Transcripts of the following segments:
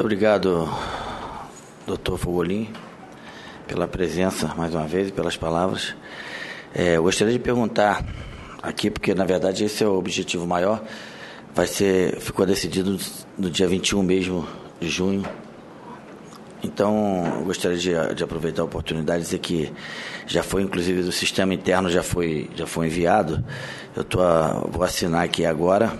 Muito obrigado, doutor Fogolin, pela presença mais uma vez e pelas palavras. Eu gostaria de perguntar aqui, porque na verdade esse é o objetivo maior, ficou decidido no dia 21 mesmo de junho. Então, eu gostaria de aproveitar a oportunidade e dizer que já foi, inclusive, do sistema interno, já foi enviado. Vou assinar aqui agora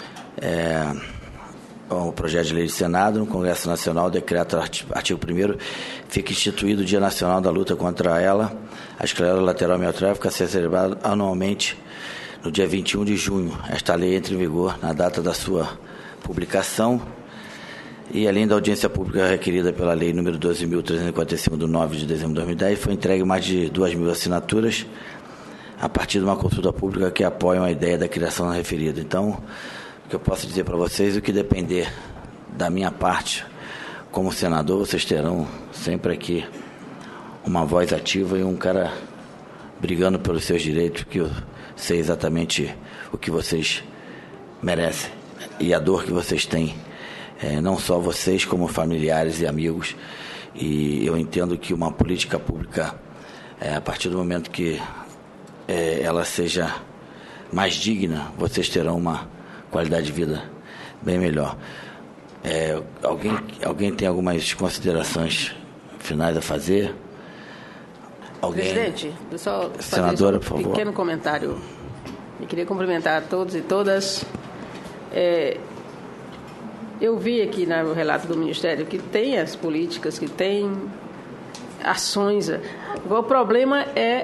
o projeto de lei do Senado, no Congresso Nacional, o decreto, artigo 1º, fica instituído o Dia Nacional da Luta contra a esclerose lateral amiotrófica, a ser celebrado anualmente no dia 21 de junho. Esta lei entra em vigor na data da sua publicação. E, além da audiência pública requerida pela Lei nº 12.345, do 9 de dezembro de 2010, foi entregue mais de 2.000 assinaturas a partir de uma consulta pública que apoiam a ideia da criação referida. Então, o que eu posso dizer para vocês, o que depender da minha parte como senador, vocês terão sempre aqui uma voz ativa e um cara brigando pelos seus direitos, que eu sei exatamente o que vocês merecem e a dor que vocês têm. Não só vocês, como familiares e amigos, e eu entendo que uma política pública, a partir do momento que ela seja mais digna, vocês terão uma qualidade de vida bem melhor. Alguém tem algumas considerações finais a fazer? Presidente, eu só senadora, por fazer um favor. Pequeno comentário. Eu queria cumprimentar a todos e todas. Eu vi aqui no relato do Ministério que tem as políticas, que tem ações. O problema é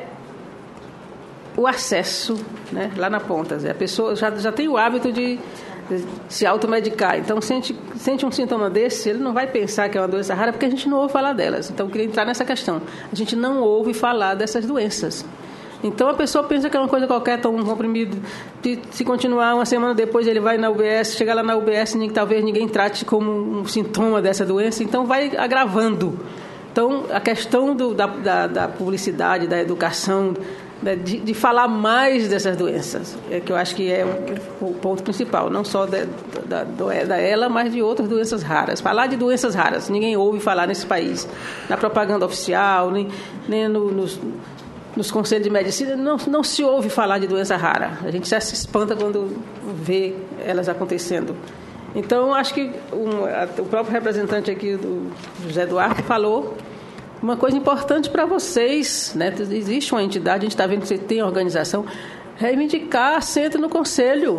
o acesso, né, lá na ponta. A pessoa já tem o hábito de se automedicar. Então, sente um sintoma desse, ele não vai pensar que é uma doença rara, porque a gente não ouve falar delas. Então, eu queria entrar nessa questão. A gente não ouve falar dessas doenças. Então, a pessoa pensa que é uma coisa qualquer, toma um comprimido, se continuar uma semana depois, ele vai na UBS, chega lá na UBS, talvez ninguém trate como um sintoma dessa doença, então vai agravando. Então, a questão da publicidade, da educação, de falar mais dessas doenças, que eu acho que é o ponto principal, não só da ela, mas de outras doenças raras. Falar de doenças raras, ninguém ouve falar nesse país, na propaganda oficial, nem nos conselhos de medicina, não se ouve falar de doença rara. A gente já se espanta quando vê elas acontecendo. Então, acho que o próprio representante aqui, do José Eduardo, falou uma coisa importante para vocês, né? Existe uma entidade, a gente está vendo que você tem a organização, reivindicar assento no conselho,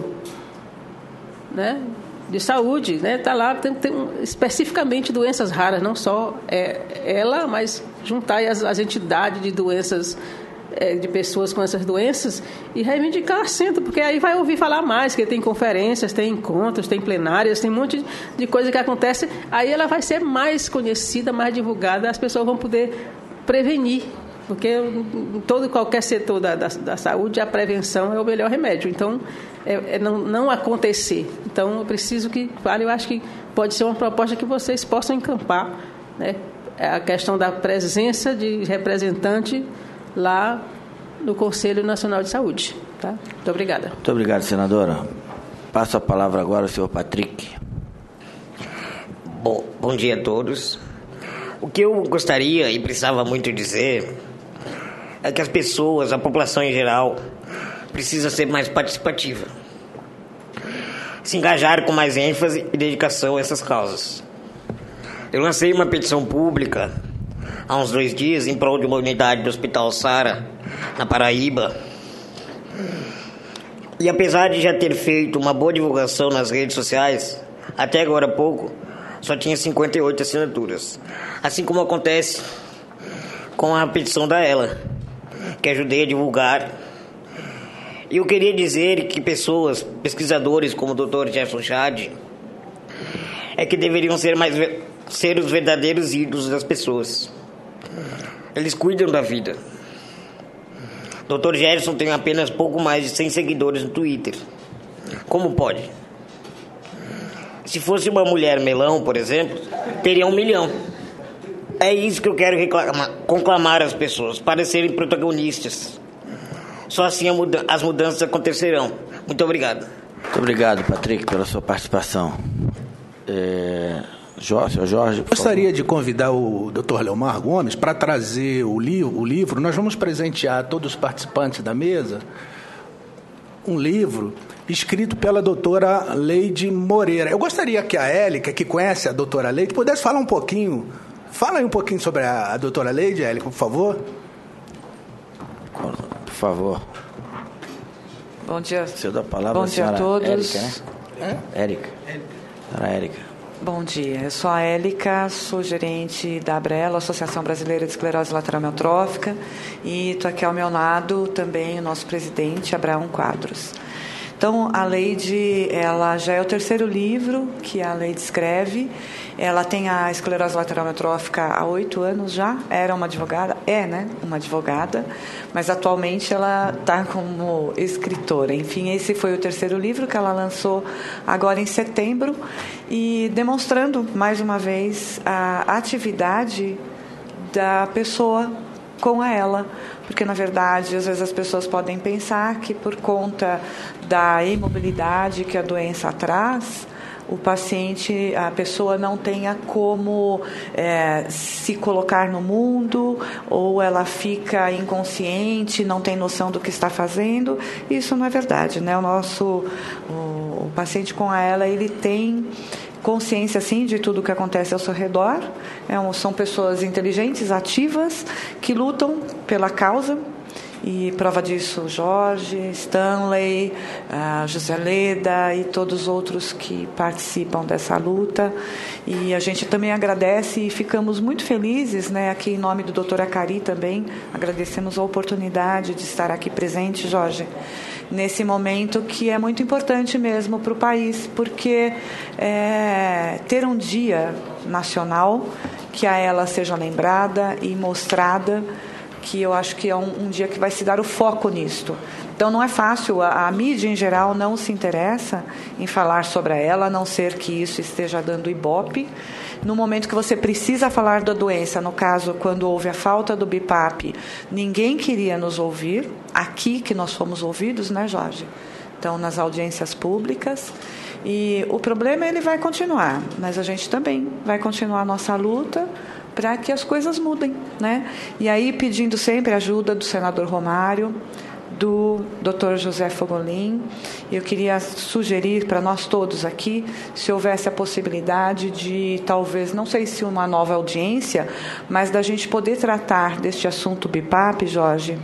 né, de saúde, né? Está lá, tem especificamente doenças raras, não só ela, mas juntar as entidades de doenças, de pessoas com essas doenças, e reivindicar assento, porque aí vai ouvir falar mais, que tem conferências, tem encontros, tem plenárias, tem um monte de coisa que acontece, aí ela vai ser mais conhecida, mais divulgada, as pessoas vão poder prevenir, porque em qualquer setor da saúde, a prevenção é o melhor remédio. Então, não acontecer. Então, eu preciso que fale, eu acho que pode ser uma proposta que vocês possam encampar, né? A questão da presença de representante lá no Conselho Nacional de Saúde. Tá? Muito obrigada. Muito obrigado, senadora. Passo a palavra agora ao senhor Patrick. Bom dia a todos. O que eu gostaria e precisava muito dizer é que as pessoas, a população em geral, precisa ser mais participativa. Se engajar com mais ênfase e dedicação a essas causas. Eu lancei uma petição pública há uns 2 dias em prol de uma unidade do Hospital Sara, na Paraíba. E apesar de já ter feito uma boa divulgação nas redes sociais, até agora há pouco, só tinha 58 assinaturas. Assim como acontece com a petição da Ela, que ajudei a divulgar. E eu queria dizer que pesquisadores como o Dr. Gerson Chad, que deveriam ser os verdadeiros ídolos das pessoas. Eles cuidam da vida. Dr. Gerson tem apenas pouco mais de 100 seguidores no Twitter. Como pode? Se fosse uma mulher melão, por exemplo, teria 1 milhão. É isso que eu quero conclamar as pessoas, para serem protagonistas. Só assim as mudanças acontecerão. Muito obrigado. Muito obrigado, Patrick, pela sua participação. Jorge, gostaria de convidar o Dr. Leomar Gomes para trazer o livro. Nós vamos presentear a todos os participantes da mesa um livro escrito pela doutora Leide Moreira. Eu gostaria que a Élica, que conhece a doutora Leide, pudesse falar um pouquinho. Fala aí um pouquinho sobre a doutora Leide, Élica, por favor. Por favor. Bom dia. Seu da palavra, bom dia a todos. Érica, né? Érica. Senhora Érica. Bom dia. Eu sou a Élica, sou gerente da ABRELA, Associação Brasileira de Esclerose Lateral Amiotrófica, e estou aqui ao meu lado também o nosso presidente, Abraão Quadros. Então, a Leide, ela já é o terceiro livro que a Leide escreve. Ela tem a esclerose lateral amiotrófica há 8 anos já. Era uma advogada, uma advogada, mas atualmente ela está como escritora. Enfim, esse foi o terceiro livro que ela lançou agora em setembro, e demonstrando, mais uma vez, a atividade da pessoa com ela, porque na verdade às vezes as pessoas podem pensar que por conta da imobilidade que a doença traz, o paciente, a pessoa não tenha como se colocar no mundo, ou ela fica inconsciente, não tem noção do que está fazendo. Isso não é verdade, né? O paciente com a ELA, ele tem consciência, sim, de tudo o que acontece ao seu redor. São pessoas inteligentes, ativas, que lutam pela causa. E prova disso, Jorge, Stanley, José Leda e todos os outros que participam dessa luta. E a gente também agradece e ficamos muito felizes, né, aqui em nome do Dr. Acari também, agradecemos a oportunidade de estar aqui presente, Jorge, nesse momento que é muito importante mesmo para o país, porque ter um dia nacional que a ela seja lembrada e mostrada, que eu acho que é um dia que vai se dar o foco nisto. Então não é fácil, a mídia em geral não se interessa em falar sobre ela, a não ser que isso esteja dando ibope. No momento que você precisa falar da doença, no caso, quando houve a falta do BIPAP, ninguém queria nos ouvir, aqui que nós fomos ouvidos, né, Jorge? Então, nas audiências públicas. E o problema, ele vai continuar, mas a gente também vai continuar a nossa luta para que as coisas mudem, né? E aí, pedindo sempre a ajuda do senador Romário, do Dr. José Fogolin, eu queria sugerir para nós todos aqui, se houvesse a possibilidade de, talvez, não sei se uma nova audiência, mas da gente poder tratar deste assunto BIPAP, Jorge,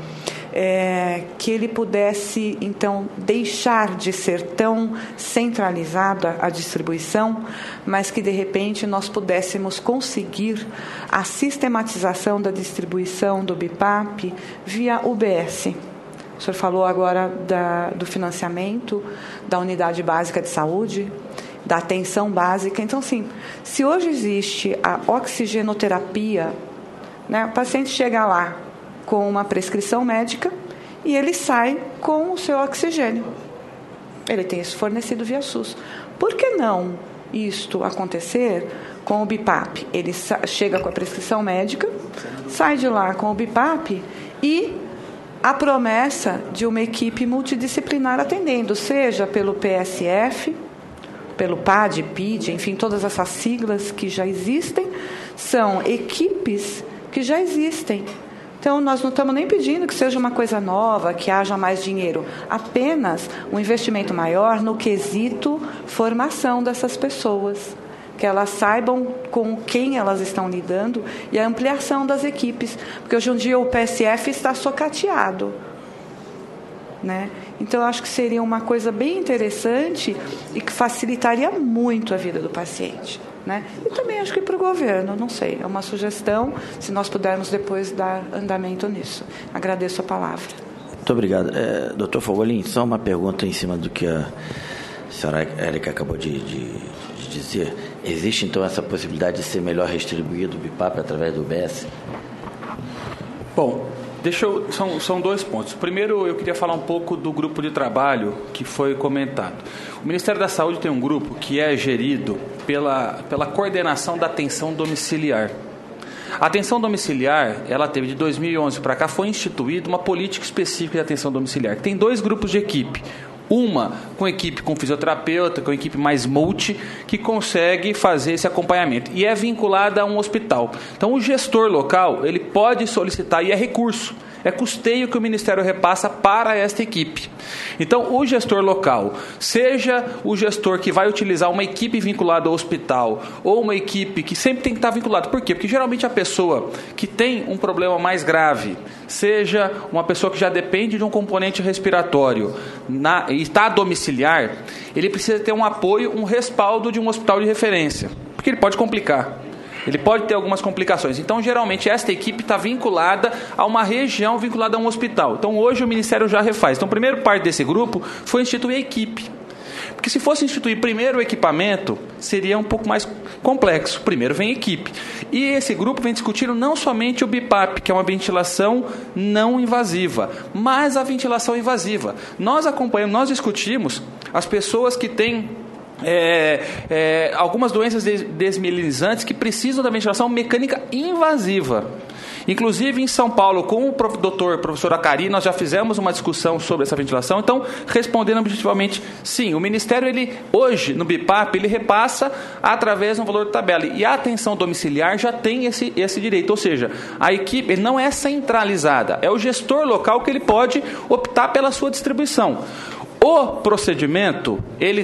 que ele pudesse, então, deixar de ser tão centralizada a distribuição, mas que, de repente, nós pudéssemos conseguir a sistematização da distribuição do BIPAP via UBS. O senhor falou agora do financiamento da unidade básica de saúde, da atenção básica. Então, sim, se hoje existe a oxigenoterapia, né, o paciente chega lá com uma prescrição médica e ele sai com o seu oxigênio. Ele tem isso fornecido via SUS. Por que não isto acontecer com o BIPAP? Ele chega com a prescrição médica, sai de lá com o BIPAP e a promessa de uma equipe multidisciplinar atendendo, seja pelo PSF, pelo PAD, PID, enfim, todas essas siglas que já existem, são equipes que já existem. Então, nós não estamos nem pedindo que seja uma coisa nova, que haja mais dinheiro, apenas um investimento maior no quesito formação dessas pessoas, que elas saibam com quem elas estão lidando, e a ampliação das equipes, porque hoje em dia o PSF está socateado, né? Então, eu acho que seria uma coisa bem interessante e que facilitaria muito a vida do paciente, né? E também acho que para o governo, não sei, é uma sugestão, se nós pudermos depois dar andamento nisso. Agradeço a palavra. Muito obrigado. Doutor Fogolin, só uma pergunta em cima do que a senhora Érica acabou de dizer. Existe, então, essa possibilidade de ser melhor distribuído o BIPAP através do UBS? Bom, são 2 pontos. Primeiro, eu queria falar um pouco do grupo de trabalho que foi comentado. O Ministério da Saúde tem um grupo que é gerido pela coordenação da atenção domiciliar. A atenção domiciliar, ela teve de 2011 para cá, foi instituída uma política específica de atenção domiciliar. Tem 2 grupos de equipe. Uma com equipe com fisioterapeuta, com equipe mais multi, que consegue fazer esse acompanhamento. E é vinculada a um hospital. Então, o gestor local, ele pode solicitar, e é recurso, é custeio que o Ministério repassa para esta equipe. Então, o gestor local, seja o gestor que vai utilizar uma equipe vinculada ao hospital, ou uma equipe que sempre tem que estar vinculada. Por quê? Porque geralmente a pessoa que tem um problema mais grave, seja uma pessoa que já depende de um componente respiratório e está domiciliar, ele precisa ter um apoio, um respaldo de um hospital de referência, porque ele pode complicar. Ele pode ter algumas complicações. Então, geralmente, esta equipe está vinculada a uma região, vinculada a um hospital. Então, hoje o Ministério já refaz. Então, a primeira parte desse grupo foi instituir a equipe. Porque se fosse instituir primeiro o equipamento, seria um pouco mais complexo. Primeiro vem a equipe. E esse grupo vem discutindo não somente o BiPAP, que é uma ventilação não invasiva, mas a ventilação invasiva. Nós acompanhamos, nós discutimos as pessoas que têm algumas doenças desmielinizantes que precisam da ventilação mecânica invasiva. Inclusive em São Paulo, com o professor Acari, nós já fizemos uma discussão sobre essa ventilação. Então, respondendo objetivamente, sim, o Ministério, hoje, no BiPAP, ele repassa através de um valor de tabela. E a atenção domiciliar já tem esse direito. Ou seja, a equipe não é centralizada, é o gestor local que ele pode optar pela sua distribuição. O procedimento,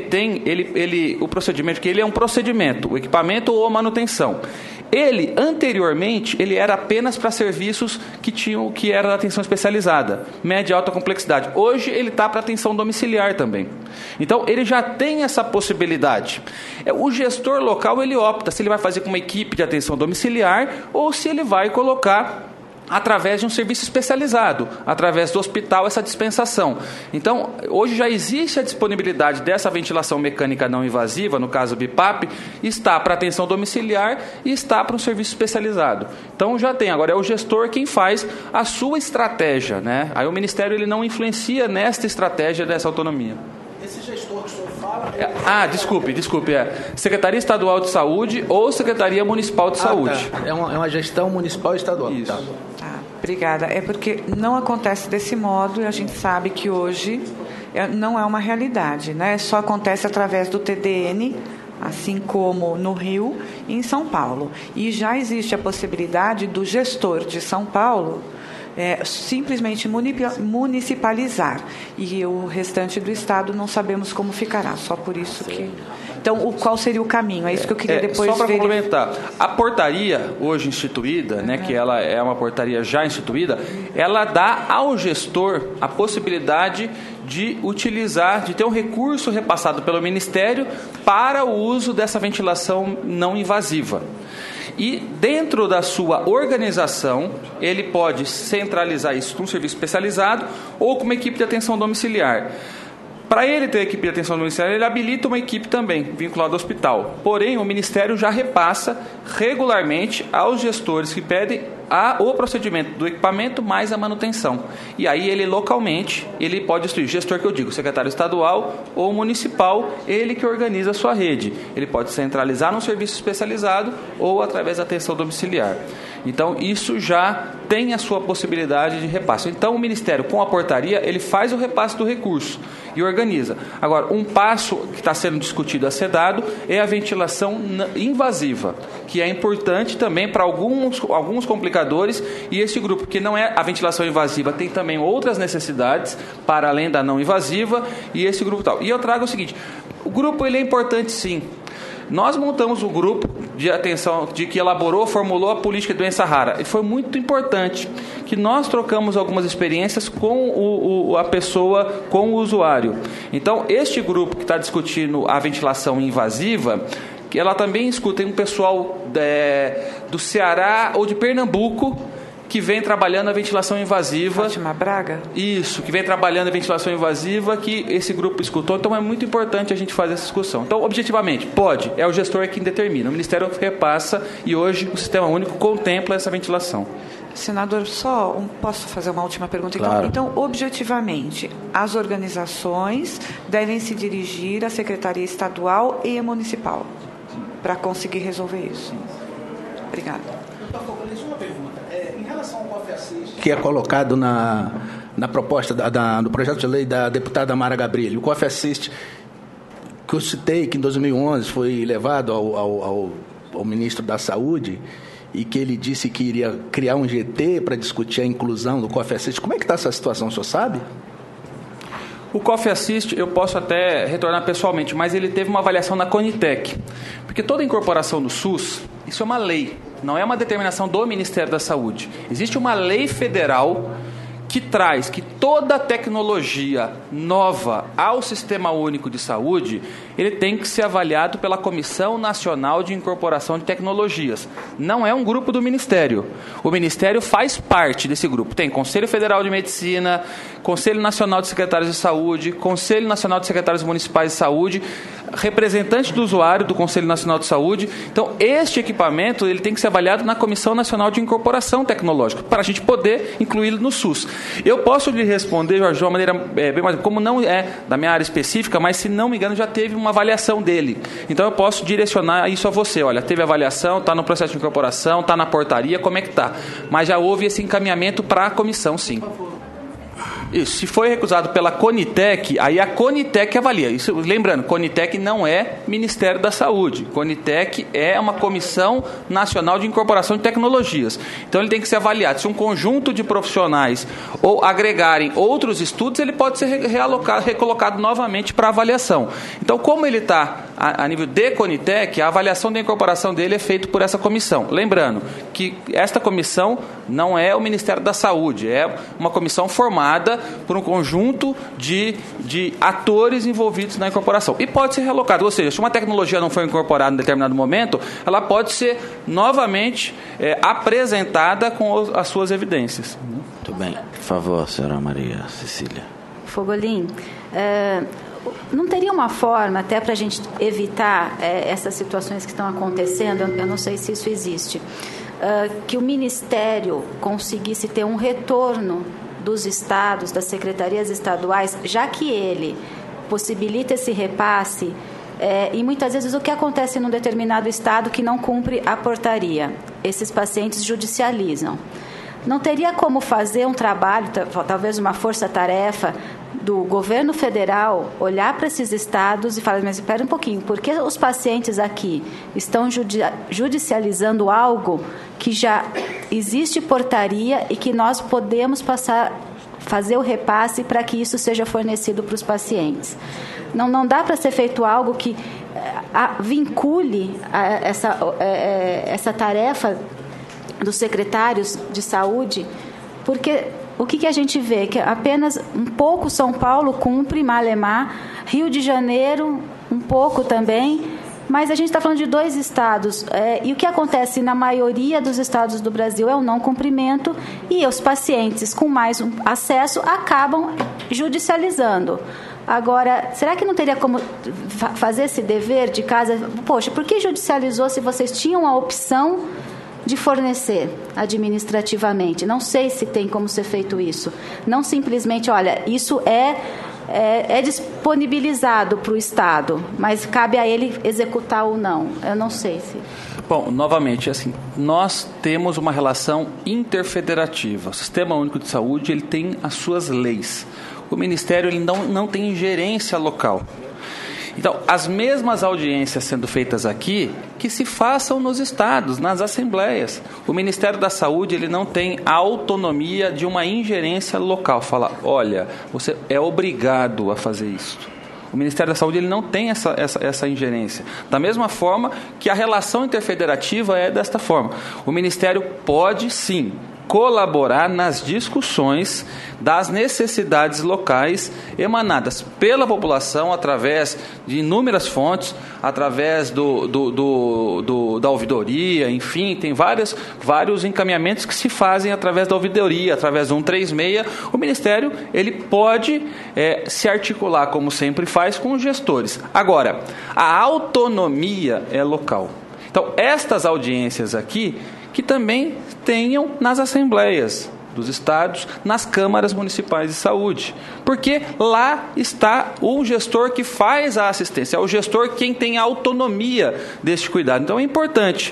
o procedimento, que ele é um procedimento, o equipamento ou a manutenção. Ele, anteriormente, ele era apenas para serviços que era da atenção especializada, média e alta complexidade. Hoje, ele está para atenção domiciliar também. Então, ele já tem essa possibilidade. O gestor local, ele opta se ele vai fazer com uma equipe de atenção domiciliar ou se ele vai colocar através de um serviço especializado, através do hospital, essa dispensação. Então, hoje já existe a disponibilidade dessa ventilação mecânica não invasiva, no caso BiPAP, está para atenção domiciliar e está para um serviço especializado. Então, já tem. Agora, é o gestor quem faz a sua estratégia, né? Aí o Ministério ele não influencia nesta estratégia dessa autonomia. Esse gestor que o senhor fala... Desculpe. Secretaria Estadual de Saúde ou Secretaria Municipal de Saúde. Tá. É uma gestão municipal e estadual. Isso. Tá, obrigada. É porque não acontece desse modo e a gente sabe que hoje não é uma realidade, né? Só acontece através do TDN, assim como no Rio e em São Paulo. E já existe a possibilidade do gestor de São Paulo simplesmente municipalizar. E o restante do Estado não sabemos como ficará, só por isso que... Então, qual seria o caminho? É isso que eu queria depois só para complementar, a portaria hoje instituída, né, que ela é uma portaria já instituída, ela dá ao gestor a possibilidade de utilizar, de ter um recurso repassado pelo Ministério para o uso dessa ventilação não invasiva. E dentro da sua organização, ele pode centralizar isso com um serviço especializado ou com uma equipe de atenção domiciliar. Para ele ter equipe de atenção domiciliar, ele habilita uma equipe também, vinculada ao hospital. Porém, o Ministério já repassa regularmente aos gestores que pedem o procedimento do equipamento mais a manutenção. E aí ele localmente, ele pode instruir, gestor que eu digo, secretário estadual ou municipal, ele que organiza a sua rede. Ele pode centralizar num serviço especializado ou através da atenção domiciliar. Então, isso já tem a sua possibilidade de repasse. Então, o Ministério, com a portaria, ele faz o repasse do recurso e organiza. Agora, um passo que está sendo discutido a ser dado é a ventilação invasiva, que é importante também para alguns complicadores, e esse grupo, que não é a ventilação invasiva, tem também outras necessidades para além da não invasiva, e esse grupo tal. E eu trago o seguinte, o grupo ele é importante sim. Nós montamos um grupo de atenção, que formulou a política de doença rara. E foi muito importante que nós trocamos algumas experiências com a pessoa, com o usuário. Então, este grupo que está discutindo a ventilação invasiva, que ela também escuta um pessoal do Ceará ou de Pernambuco, que vem trabalhando a ventilação invasiva. Fátima Braga? Isso, que vem trabalhando a ventilação invasiva, que esse grupo escutou. Então, é muito importante a gente fazer essa discussão. Então, objetivamente, é o gestor quem determina. O Ministério repassa e hoje o Sistema Único contempla essa ventilação. Senador, posso fazer uma última pergunta? Claro. Então, objetivamente, as organizações devem se dirigir à Secretaria Estadual e à Municipal para conseguir resolver isso. Obrigada. Doutor Fogolense, uma pergunta. Em relação ao COFE-Assist, que é colocado na proposta no projeto de lei da deputada Mara Gabrilli, o COFE-Assist, que eu citei que em 2011 foi levado ao ministro da Saúde e que ele disse que iria criar um GT para discutir a inclusão do COFE-Assist. Como é que está essa situação, o senhor sabe? O COFE-Assist eu posso até retornar pessoalmente, mas ele teve uma avaliação na Conitec. Porque toda incorporação no SUS, isso é uma lei, não é uma determinação do Ministério da Saúde. Existe uma lei federal que traz que toda tecnologia nova ao Sistema Único de Saúde, ele tem que ser avaliado pela Comissão Nacional de Incorporação de Tecnologias. Não é um grupo do Ministério. O Ministério faz parte desse grupo. Tem Conselho Federal de Medicina, Conselho Nacional de Secretários de Saúde, Conselho Nacional de Secretários Municipais de Saúde, representante do usuário do Conselho Nacional de Saúde. Então, este equipamento ele tem que ser avaliado na Comissão Nacional de Incorporação Tecnológica, para a gente poder incluí-lo no SUS. Eu posso lhe responder, Jorge, de uma maneira bem mais... Como não é da minha área específica, mas, se não me engano, já teve uma avaliação dele. Então, eu posso direcionar isso a você. Olha, teve avaliação, está no processo de incorporação, está na portaria, como é que está? Mas já houve esse encaminhamento para a comissão, sim. Isso, se foi recusado pela Conitec, aí a Conitec avalia. Isso, lembrando, Conitec não é Ministério da Saúde. Conitec é uma Comissão Nacional de Incorporação de Tecnologias. Então, ele tem que ser avaliado. Se um conjunto de profissionais ou agregarem outros estudos, ele pode ser recolocado novamente para avaliação. Então, como ele está a nível de Conitec, a avaliação da incorporação dele é feita por essa comissão. Lembrando que esta comissão não é o Ministério da Saúde, é uma comissão formada por um conjunto de atores envolvidos na incorporação. E pode ser relocado, ou seja, se uma tecnologia não foi incorporada em determinado momento, ela pode ser novamente apresentada com as suas evidências. Muito bem. Por favor, senhora Maria Cecília. Fogolin, não teria uma forma, até para a gente evitar essas situações que estão acontecendo, eu não sei se isso existe, que o Ministério conseguisse ter um retorno dos estados, das secretarias estaduais, já que ele possibilita esse repasse, e muitas vezes o que acontece num determinado estado que não cumpre a portaria? Esses pacientes judicializam. Não teria como fazer um trabalho, talvez uma força-tarefa do governo federal, olhar para esses estados e falar, mas espera um pouquinho, por que os pacientes aqui estão judicializando algo que já existe portaria e que nós podemos fazer o repasse para que isso seja fornecido para os pacientes? Não dá para ser feito algo que vincule essa tarefa dos secretários de saúde, porque o que a gente vê? Que apenas um pouco São Paulo cumpre, Malemar, Rio de Janeiro um pouco também, mas a gente está falando de 2 estados, e o que acontece na maioria dos estados do Brasil é o não cumprimento, e os pacientes com mais acesso acabam judicializando. Agora, será que não teria como fazer esse dever de casa? Poxa, por que judicializou se vocês tinham a opção de fornecer administrativamente? Não sei se tem como ser feito isso. Não simplesmente, olha, isso é disponibilizado para o Estado, mas cabe a ele executar ou não. Eu não sei se... Bom, novamente, assim, nós temos uma relação interfederativa. O Sistema Único de Saúde ele tem as suas leis. O Ministério ele não tem ingerência local. Então, as mesmas audiências sendo feitas aqui, que se façam nos estados, nas assembleias. O Ministério da Saúde ele não tem a autonomia de uma ingerência local. Fala, olha, você é obrigado a fazer isso. O Ministério da Saúde ele não tem essa ingerência. Da mesma forma que a relação interfederativa é desta forma. O Ministério pode, sim, colaborar nas discussões das necessidades locais emanadas pela população através de inúmeras fontes, através da ouvidoria, enfim, tem vários encaminhamentos que se fazem através da ouvidoria, através do 136. O Ministério ele pode se articular, como sempre faz, com os gestores. Agora, a autonomia é local. Então, estas audiências aqui, que também tenham nas assembleias dos estados, nas câmaras municipais de saúde. Porque lá está o gestor que faz a assistência, é o gestor quem tem a autonomia deste cuidado. Então é importante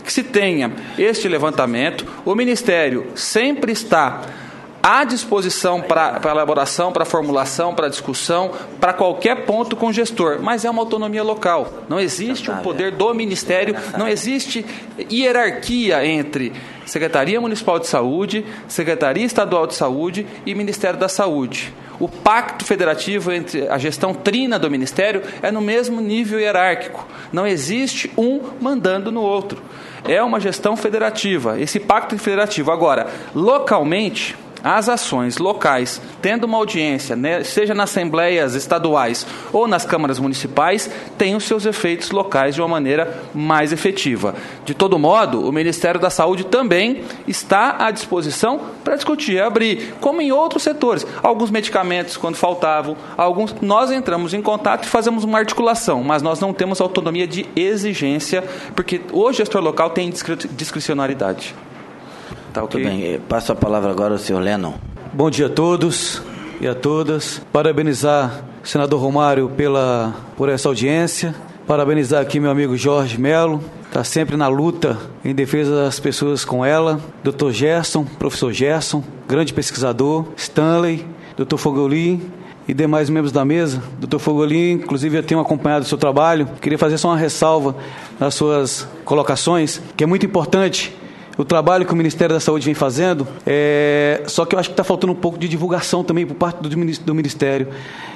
que se tenha este levantamento. O Ministério sempre está à disposição para elaboração, para formulação, para discussão, para qualquer ponto com o gestor, mas é uma autonomia local. Não existe um poder do Ministério, não existe hierarquia entre Secretaria Municipal de Saúde, Secretaria Estadual de Saúde e Ministério da Saúde. O pacto federativo entre a gestão trina do Ministério é no mesmo nível hierárquico. Não existe um mandando no outro. É uma gestão federativa, esse pacto federativo. Agora, localmente, as ações locais, tendo uma audiência, né, seja nas assembleias estaduais ou nas câmaras municipais, têm os seus efeitos locais de uma maneira mais efetiva. De todo modo, o Ministério da Saúde também está à disposição para discutir, abrir, como em outros setores. Alguns medicamentos, quando faltavam, alguns nós entramos em contato e fazemos uma articulação, mas nós não temos autonomia de exigência, porque o gestor local tem discricionariedade. Tá, okay? Muito bem, passo a palavra agora ao senhor Lennon. Bom dia a todos e a todas. Parabenizar o senador Romário por essa audiência. Parabenizar aqui meu amigo Jorge Melo, está sempre na luta em defesa das pessoas com ela. Dr. Gerson, professor Gerson, grande pesquisador. Stanley, Dr. Fogolin e demais membros da mesa. Dr. Fogolin, inclusive, eu tenho acompanhado o seu trabalho. Queria fazer só uma ressalva nas suas colocações, que é muito importante o trabalho que o Ministério da Saúde vem fazendo, só que eu acho que está faltando um pouco de divulgação também por parte do Ministério.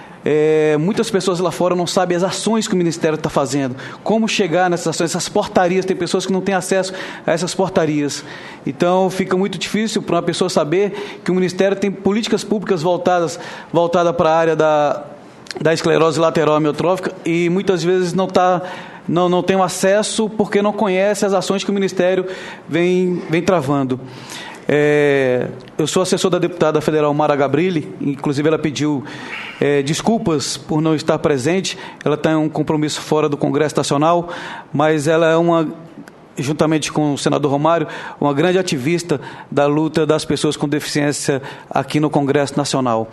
Muitas pessoas lá fora não sabem as ações que o Ministério está fazendo, como chegar nessas ações, essas portarias. Tem pessoas que não têm acesso a essas portarias. Então fica muito difícil para uma pessoa saber que o Ministério tem políticas públicas voltadas para a área da esclerose lateral amiotrófica e muitas vezes não tem acesso porque não conhece as ações que o Ministério vem travando. Eu sou assessor da deputada federal Mara Gabrilli, inclusive ela pediu desculpas por não estar presente. Ela tem um compromisso fora do Congresso Nacional, mas ela é juntamente com o senador Romário, uma grande ativista da luta das pessoas com deficiência aqui no Congresso Nacional.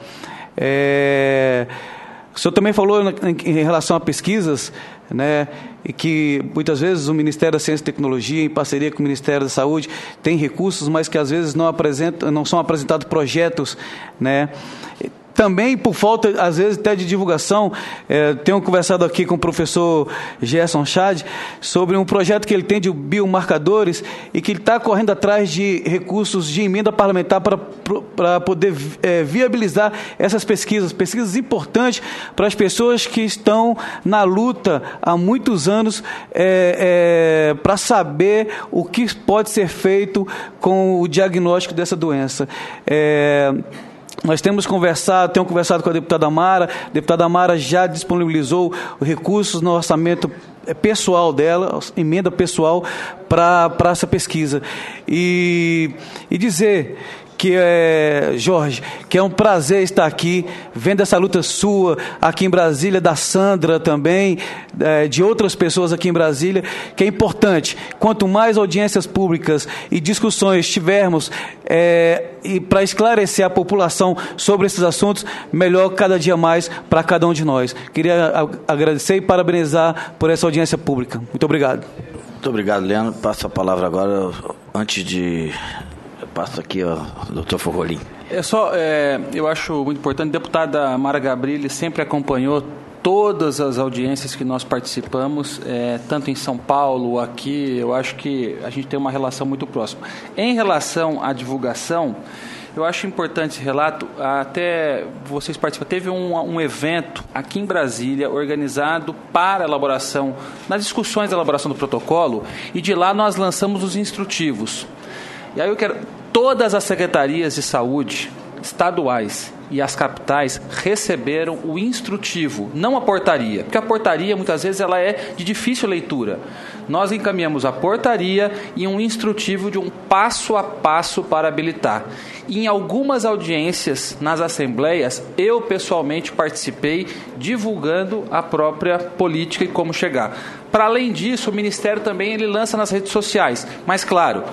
O senhor também falou em relação a pesquisas, né, e que muitas vezes o Ministério da Ciência e Tecnologia, em parceria com o Ministério da Saúde, tem recursos, mas que às vezes não são apresentados projetos, né? Também por falta, às vezes, até de divulgação. Tenho conversado aqui com o professor Gerson Chad sobre um projeto que ele tem de biomarcadores e que ele está correndo atrás de recursos de emenda parlamentar para poder viabilizar essas pesquisas importantes para as pessoas que estão na luta há muitos anos para saber o que pode ser feito com o diagnóstico dessa doença. Nós tenho conversado com a deputada Mara já disponibilizou recursos no orçamento pessoal dela, emenda pessoal para essa pesquisa. E dizer que Jorge, que é um prazer estar aqui, vendo essa luta sua aqui em Brasília, da Sandra também, de outras pessoas aqui em Brasília, que é importante. Quanto mais audiências públicas e discussões tivermos e para esclarecer a população sobre esses assuntos, melhor cada dia mais para cada um de nós. Queria agradecer e parabenizar por essa audiência pública. Muito obrigado. Muito obrigado, Leandro. Passo a palavra agora, passo aqui ao doutor Fogolin. Eu acho muito importante, a deputada Mara Gabrilli sempre acompanhou todas as audiências que nós participamos, tanto em São Paulo, aqui. Eu acho que a gente tem uma relação muito próxima. Em relação à divulgação, eu acho importante esse relato, até vocês participaram. Teve um evento aqui em Brasília, organizado para elaboração, nas discussões da elaboração do protocolo, e de lá nós lançamos os instrutivos. E aí todas as secretarias de saúde estaduais e as capitais receberam o instrutivo, não a portaria, porque a portaria muitas vezes ela é de difícil leitura. Nós encaminhamos a portaria e um instrutivo de um passo a passo para habilitar. E em algumas audiências nas assembleias, eu pessoalmente participei divulgando a própria política e como chegar. Para além disso, o Ministério também ele lança nas redes sociais, mas claro,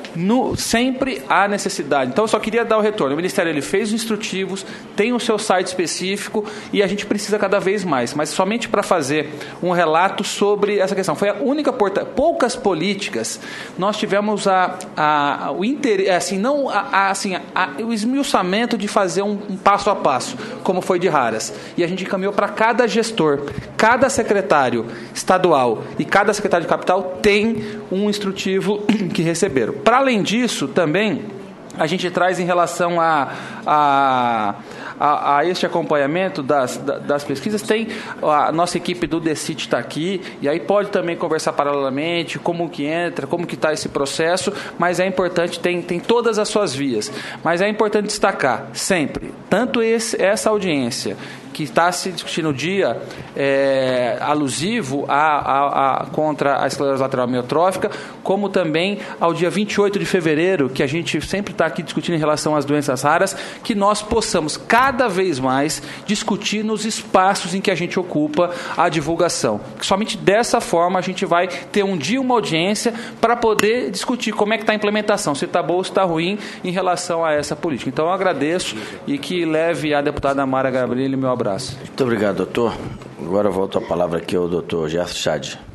sempre há necessidade. Então, eu só queria dar o retorno. O Ministério ele fez os instrutivos, tem o seu site específico e a gente precisa cada vez mais. Mas somente para fazer um relato sobre essa questão. Foi a única poucas políticas nós tivemos o interesse, assim, não o esmiuçamento de fazer um passo a passo, como foi de Raras. E a gente encaminhou para cada gestor, cada secretário estadual e cada secretário de capital tem um instrutivo que receberam. Para além disso, também a gente traz em relação a este acompanhamento das pesquisas, tem a nossa equipe do DECIT está aqui, e aí pode também conversar paralelamente, como que entra, como que está esse processo, mas é importante, tem todas as suas vias, mas é importante destacar sempre, tanto essa audiência que está se discutindo o dia alusivo contra a esclerose lateral amiotrófica, como também ao dia 28 de fevereiro, que a gente sempre está aqui discutindo em relação às doenças raras, que nós possamos cada vez mais discutir nos espaços em que a gente ocupa a divulgação. Somente dessa forma a gente vai ter um dia uma audiência para poder discutir como é que está a implementação, se está boa ou se está ruim em relação a essa política. Então eu agradeço e que leve a deputada Mara Gabrilli meu abraço. Muito obrigado, doutor. Agora eu volto a palavra aqui ao doutor Gerson Chad.